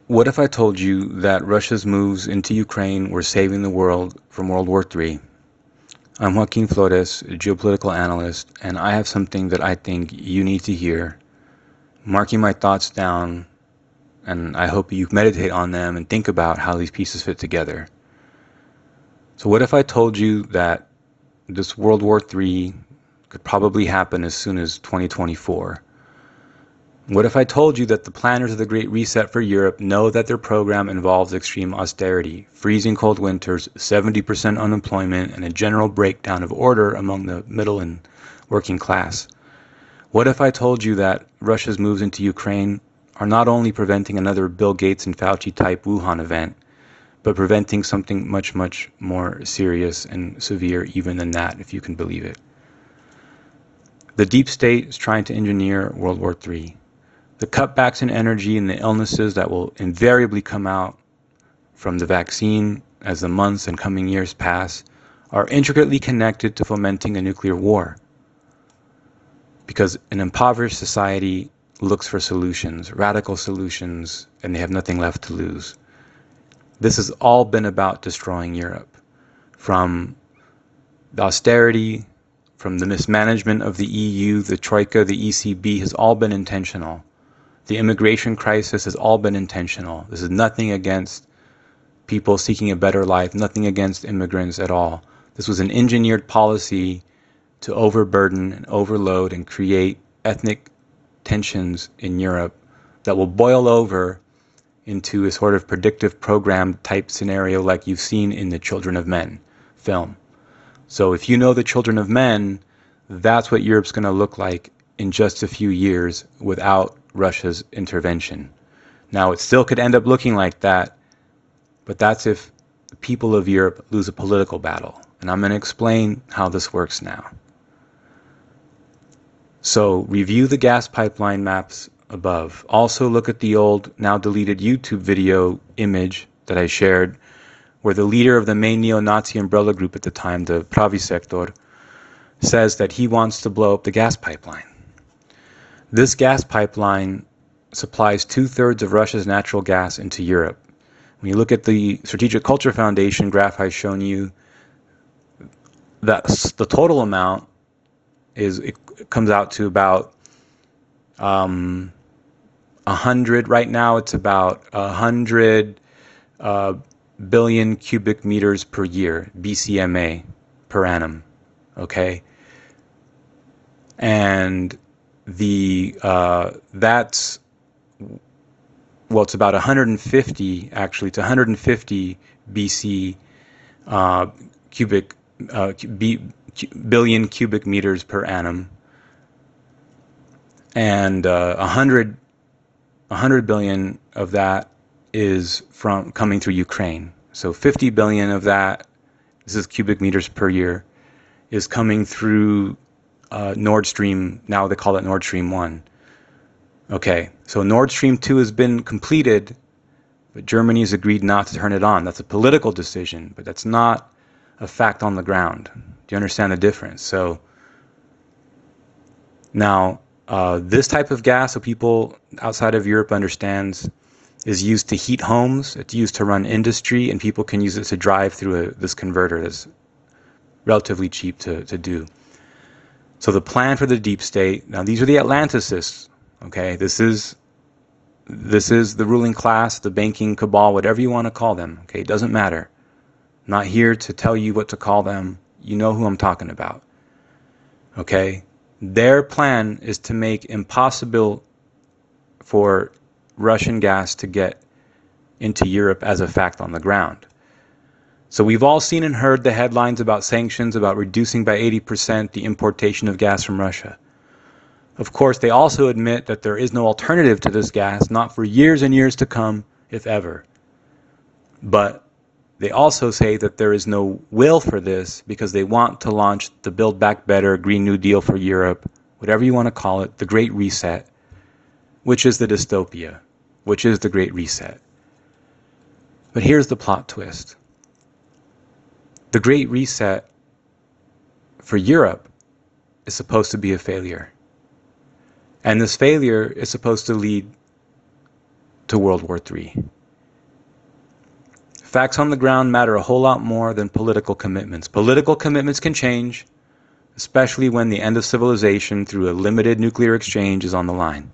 What if I told you that Russia's moves into Ukraine were saving the world from World War III? I'm Joaquin Flores, a geopolitical analyst, and I have something that I think you need to hear. Marking my thoughts down, and I hope you meditate on them and think about how these pieces fit together. So what if I told you that this World War III could probably happen as soon as 2024? What if I told you that the planners of the Great Reset for Europe know that their program involves extreme austerity, freezing cold winters, 70% unemployment, and a general breakdown of order among the middle and working class? What if I told you that Russia's moves into Ukraine are not only preventing another Bill Gates and Fauci type Wuhan event, but preventing something much, much more serious and severe even than that, if you can believe it? The deep state is trying to engineer World War III. The cutbacks in energy and the illnesses that will invariably come out from the vaccine as the months and coming years pass are intricately connected to fomenting a nuclear war. Because an impoverished society looks for solutions, radical solutions, and they have nothing left to lose. This has all been about destroying Europe. From the austerity, from the mismanagement of the EU, the Troika, the ECB has all been intentional. The immigration crisis has all been intentional. This is nothing against people seeking a better life, nothing against immigrants at all. This was an engineered policy to overburden and overload and create ethnic tensions in Europe that will boil over into a sort of predictive program type scenario like you've seen in the Children of Men film. So if you know the Children of Men, that's what Europe's going to look like in just a few years without Russia's intervention. Now, it still could end up looking like that, but that's if the people of Europe lose a political battle. And I'm going to explain how this works now. So, review the gas pipeline maps above. Also, look at the old, now deleted YouTube video image that I shared, where the leader of the main neo-Nazi umbrella group at the time, the Pravi Sector, says that he wants to blow up the gas pipeline. This gas pipeline supplies 2/3 of Russia's natural gas into Europe. When you look at the Strategic Culture Foundation graph I've shown you, the total amount it comes out to about 100. Right now, it's about 100 billion cubic meters per year, BCMA per annum. Okay, and that's, well, it's about 150 actually. It's 150 BC billion cubic meters per annum, and 100 billion of that is from coming through Ukraine. So 50 billion of that, this is cubic meters per year, is coming through Nord Stream. Now they call it Nord Stream 1. Okay, so Nord Stream 2 has been completed, but Germany has agreed not to turn it on. That's a political decision, but that's not a fact on the ground. Do you understand the difference? So now this type of gas, so people outside of Europe understands, is used to heat homes. It's used to run industry, and people can use it to drive through this converter that's relatively cheap to do. So the plan for the deep state, now these are the Atlanticists, okay? This is the ruling class, the banking cabal, whatever you want to call them, okay? It doesn't matter. I'm not here to tell you what to call them. You know who I'm talking about, okay? Their plan is to make impossible for Russian gas to get into Europe as a fact on the ground. So we've all seen and heard the headlines about sanctions, about reducing by 80% the importation of gas from Russia. Of course, they also admit that there is no alternative to this gas, not for years and years to come, if ever. But they also say that there is no will for this because they want to launch the Build Back Better, Green New Deal for Europe, whatever you want to call it, the Great Reset, which is the dystopia, which is the Great Reset. But here's the plot twist. The Great Reset for Europe is supposed to be a failure. And this failure is supposed to lead to World War III. Facts on the ground matter a whole lot more than political commitments. Political commitments can change, especially when the end of civilization through a limited nuclear exchange is on the line.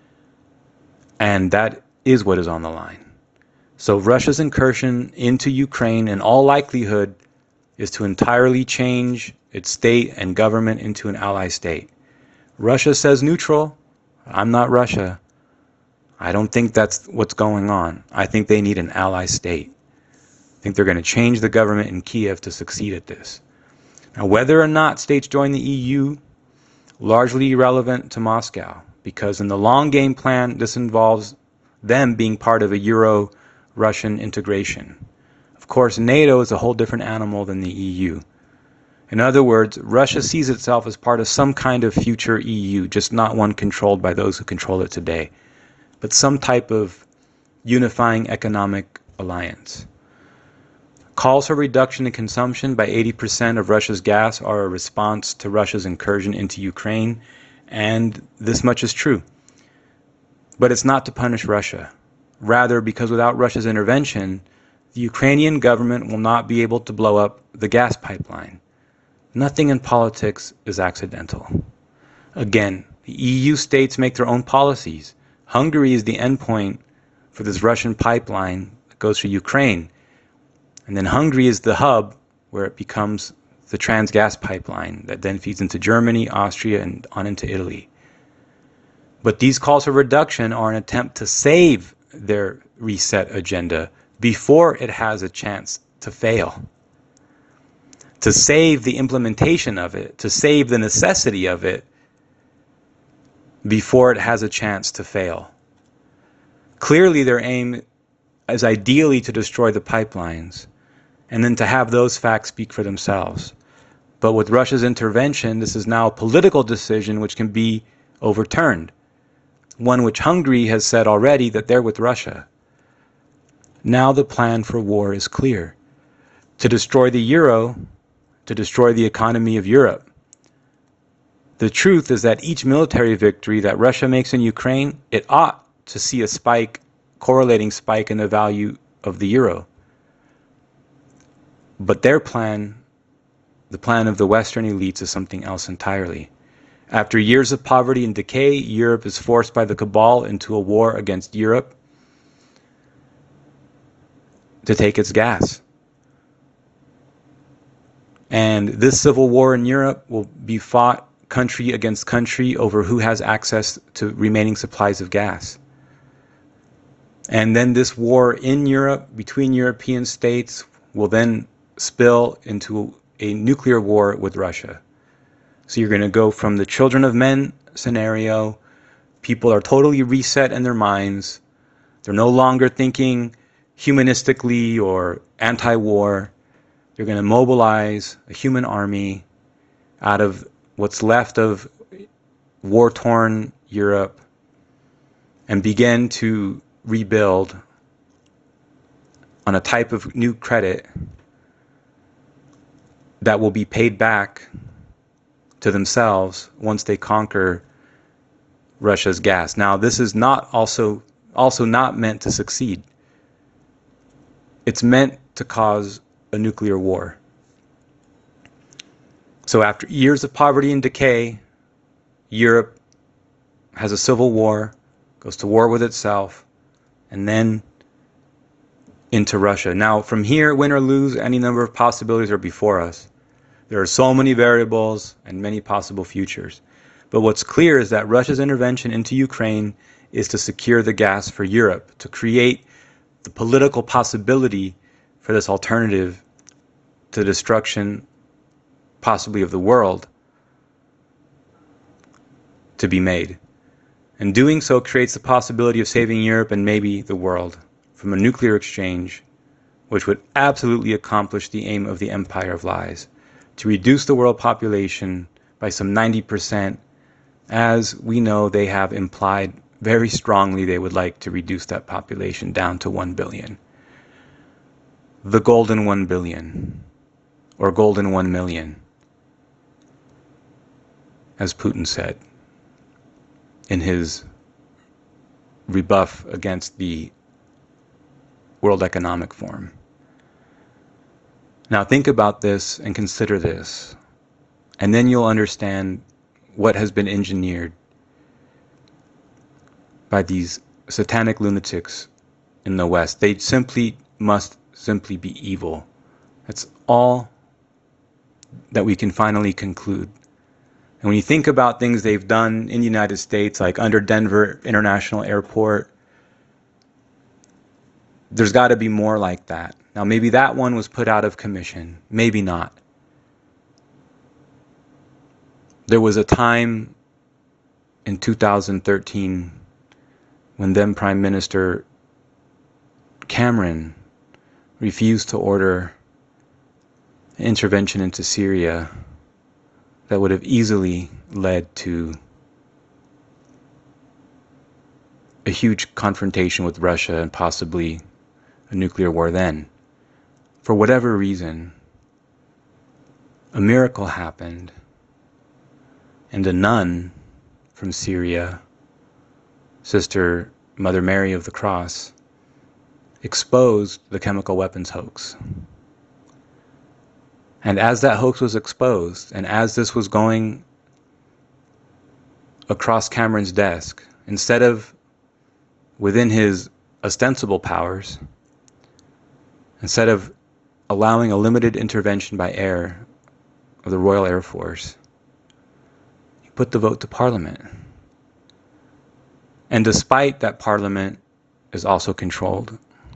And that is what is on the line. So Russia's incursion into Ukraine, in all likelihood, is to entirely change its state and government into an ally state. Russia says neutral. I'm not Russia. I don't think that's what's going on. I think they need an ally state. I think they're going to change the government in Kiev to succeed at this. Now, whether or not states join the EU, largely irrelevant to Moscow, because in the long game plan, this involves them being part of a Euro-Russian integration. Of course, NATO is a whole different animal than the EU. In other words, Russia sees itself as part of some kind of future EU, just not one controlled by those who control it today, but some type of unifying economic alliance. Calls for reduction in consumption by 80% of Russia's gas are a response to Russia's incursion into Ukraine, and this much is true. But it's not to punish Russia. Rather, because without Russia's intervention, the Ukrainian government will not be able to blow up the gas pipeline. Nothing in politics is accidental. Again, the EU states make their own policies. Hungary is the endpoint for this Russian pipeline that goes through Ukraine. And then Hungary is the hub where it becomes the Transgas pipeline that then feeds into Germany, Austria, and on into Italy. But these calls for reduction are an attempt to save their reset agenda before it has a chance to fail. To save the implementation of it, to save the necessity of it before it has a chance to fail. Clearly, their aim is ideally to destroy the pipelines and then to have those facts speak for themselves. But with Russia's intervention, this is now a political decision which can be overturned. One which Hungary has said already that they're with Russia. Now the plan for war is clear. To destroy the euro, to destroy the economy of Europe. The truth is that each military victory that Russia makes in Ukraine, it ought to see a spike, correlating spike in the value of the euro. But their plan, the plan of the Western elites, is something else entirely. After years of poverty and decay, Europe is forced by the cabal into a war against Europe to take its gas. And this civil war in Europe will be fought country against country over who has access to remaining supplies of gas. And then this war in Europe, between European states, will then spill into a nuclear war with Russia. So you're going to go from the children of men scenario. People are totally reset in their minds. They're no longer thinking humanistically or anti-war. They're going to mobilize a human army out of what's left of war-torn Europe and begin to rebuild on a type of new credit that will be paid back to themselves once they conquer Russia's gas. Now, this is not also not meant to succeed. It's meant to cause a nuclear war. So after years of poverty and decay, Europe has a civil war, goes to war with itself, and then into Russia. Now, from here, win or lose, any number of possibilities are before us. There are so many variables and many possible futures. But what's clear is that Russia's intervention into Ukraine is to secure the gas for Europe, to create the political possibility for this alternative to destruction, possibly of the world, to be made. And doing so creates the possibility of saving Europe and maybe the world from a nuclear exchange, which would absolutely accomplish the aim of the Empire of Lies, to reduce the world population by some 90%, as we know they have implied very strongly they would like to reduce that population down to 1 billion. The golden 1 billion, or golden 1 million, as Putin said in his rebuff against the World Economic Forum. Now think about this and consider this, and then you'll understand what has been engineered by these satanic lunatics in the West. They must simply be evil. That's all that we can finally conclude. And when you think about things they've done in the United States, like under Denver International Airport, there's got to be more like that. Now, maybe that one was put out of commission. Maybe not. There was a time in 2013 when then Prime Minister Cameron refused to order an intervention into Syria that would have easily led to a huge confrontation with Russia and possibly a nuclear war then. For whatever reason, a miracle happened, and a nun from Syria, Sister Mother Mary of the Cross, exposed the chemical weapons hoax. And as that hoax was exposed, and as this was going across Cameron's desk, instead of within his ostensible powers, instead of allowing a limited intervention by air of the Royal Air Force, he put the vote to Parliament. And despite that Parliament is also controlled,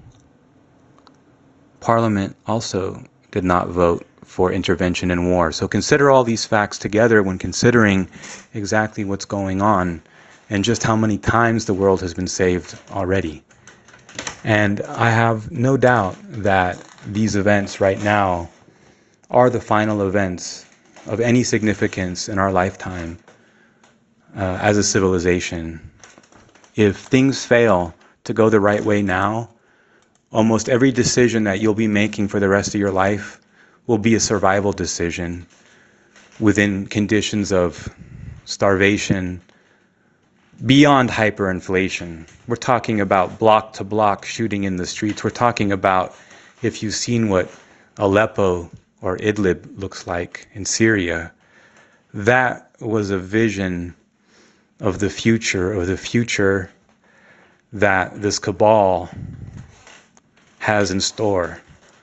Parliament also did not vote for intervention in war. So consider all these facts together when considering exactly what's going on and just how many times the world has been saved already. And I have no doubt that these events right now are the final events of any significance in our lifetime as a civilization. If things fail to go the right way now, almost every decision that you'll be making for the rest of your life will be a survival decision within conditions of starvation, beyond hyperinflation. We're talking about block to block shooting in the streets. We're talking about, if you've seen what Aleppo or Idlib looks like in Syria, that was a vision of the future that this cabal has in store.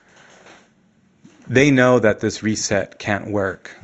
They know that this reset can't work.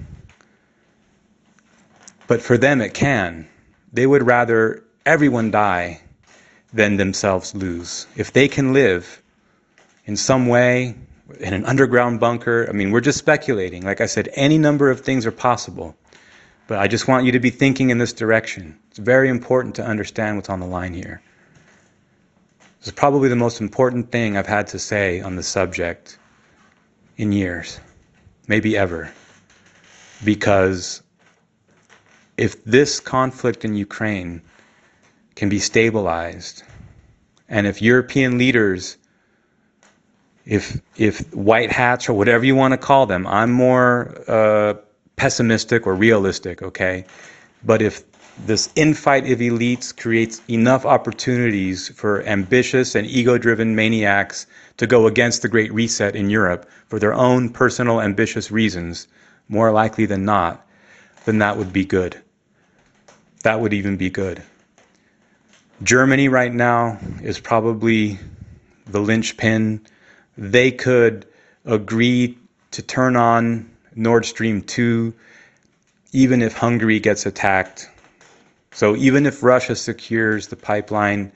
But for them it can. They would rather everyone die than themselves lose. If they can live in some way, in an underground bunker, I mean, we're just speculating. Like I said, any number of things are possible. But I just want you to be thinking in this direction. It's very important to understand what's on the line here. This is probably the most important thing I've had to say on the subject in years, maybe ever. Because if this conflict in Ukraine can be stabilized, and if European leaders, if white hats or whatever you want to call them, I'm more pessimistic or realistic, okay? But if this infight of elites creates enough opportunities for ambitious and ego-driven maniacs to go against the Great Reset in Europe for their own personal ambitious reasons, more likely than not, then that would be good. That would even be good. Germany right now is probably the linchpin. They could agree to turn on Nord Stream 2 even if Hungary gets attacked. So even if Russia secures the pipeline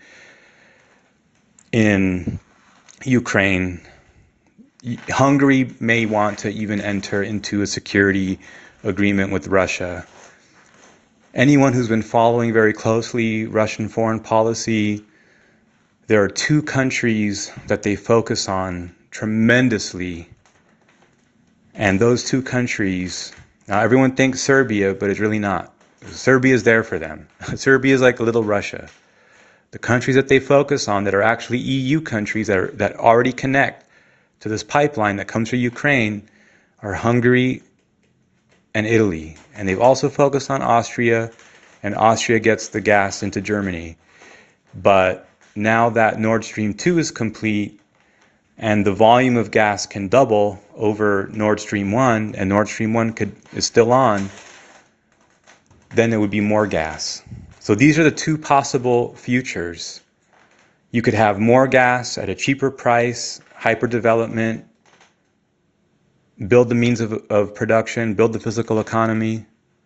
in Ukraine, Hungary may want to even enter into a security agreement with Russia. Anyone who's been following very closely Russian foreign policy, there are two countries that they focus on tremendously. And those two countries, now everyone thinks Serbia, but it's really not. Serbia is there for them. Serbia is like a little Russia. The countries that they focus on that are actually EU countries that already connect to this pipeline that comes through Ukraine are Hungary and Italy. And they've also focused on Austria, and Austria gets the gas into Germany. But now that Nord Stream 2 is complete, and the volume of gas can double over Nord Stream 1, and Nord Stream 1 is still on, then there would be more gas. So these are the two possible futures. You could have more gas at a cheaper price, hyperdevelopment, build the means of production, build the physical economy,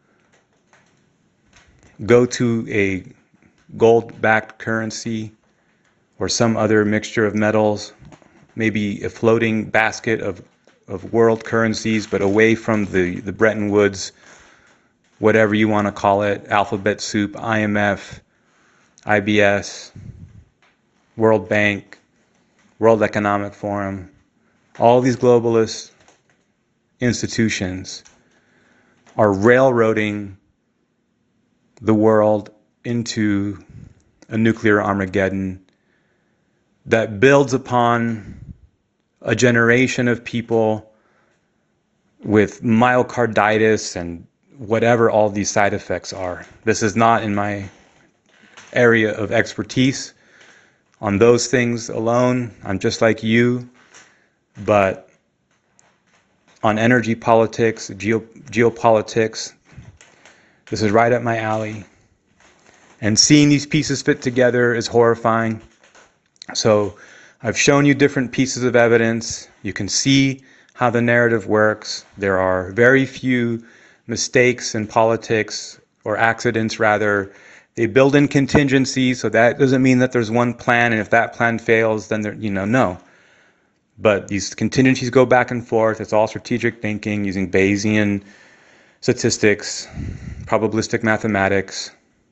go to a gold-backed currency or some other mixture of metals, maybe a floating basket of world currencies, but away from the Bretton Woods, whatever you want to call it, alphabet soup, IMF, IBS, World Bank, World Economic Forum, all these globalist institutions are railroading the world into a nuclear Armageddon that builds upon a generation of people with myocarditis and whatever all these side effects are. This is not in my area of expertise on those things alone. I'm just like you, but on energy politics, geopolitics, this is right up my alley. And seeing these pieces fit together is horrifying. So I've shown you different pieces of evidence. You can see how the narrative works. There are very few mistakes in politics, or accidents rather. They build in contingencies, so that doesn't mean that there's one plan, and if that plan fails, then no. But these contingencies go back and forth. It's all strategic thinking using Bayesian statistics, probabilistic mathematics,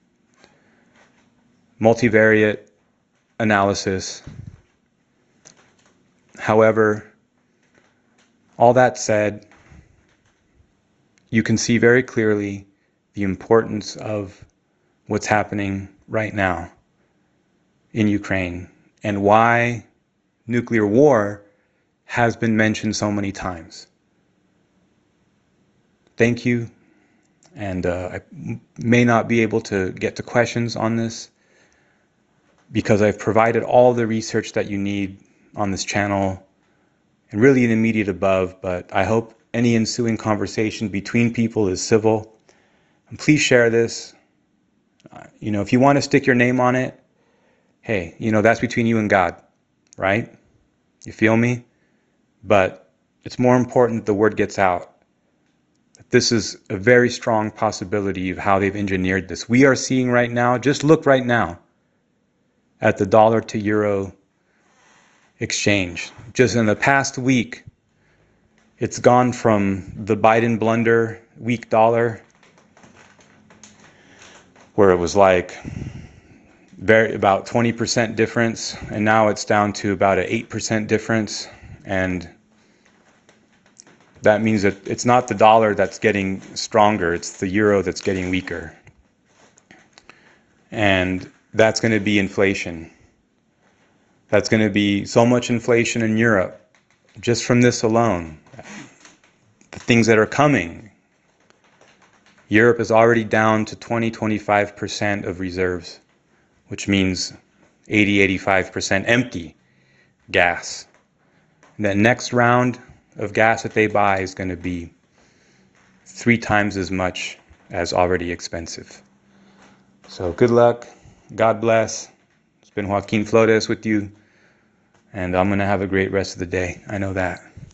multivariate analysis. However, all that said, you can see very clearly the importance of what's happening right now in Ukraine and why nuclear war has been mentioned so many times. Thank you. And I may not be able to get to questions on this because I've provided all the research that you need on this channel and really in the immediate above, but I hope any ensuing conversation between people is civil. And please share this. If you want to stick your name on it, hey, that's between you and God, right? You feel me? But it's more important that the word gets out. This is a very strong possibility of how they've engineered this. We are seeing right now, just look right now at the dollar to euro exchange. Just in the past week, it's gone from the Biden blunder, weak dollar, where it was like about 20% difference, and now it's down to about an 8% difference. And that means that it's not the dollar that's getting stronger, it's the euro that's getting weaker. And that's going to be inflation. That's going to be so much inflation in Europe, just from this alone. The things that are coming. Europe is already down to 20-25% of reserves, which means 80-85% empty gas. And that next round of gas that they buy is going to be 3 times as much as already expensive. So good luck. God bless. It's been Joaquin Flores with you, and I'm going to have a great rest of the day. I know that.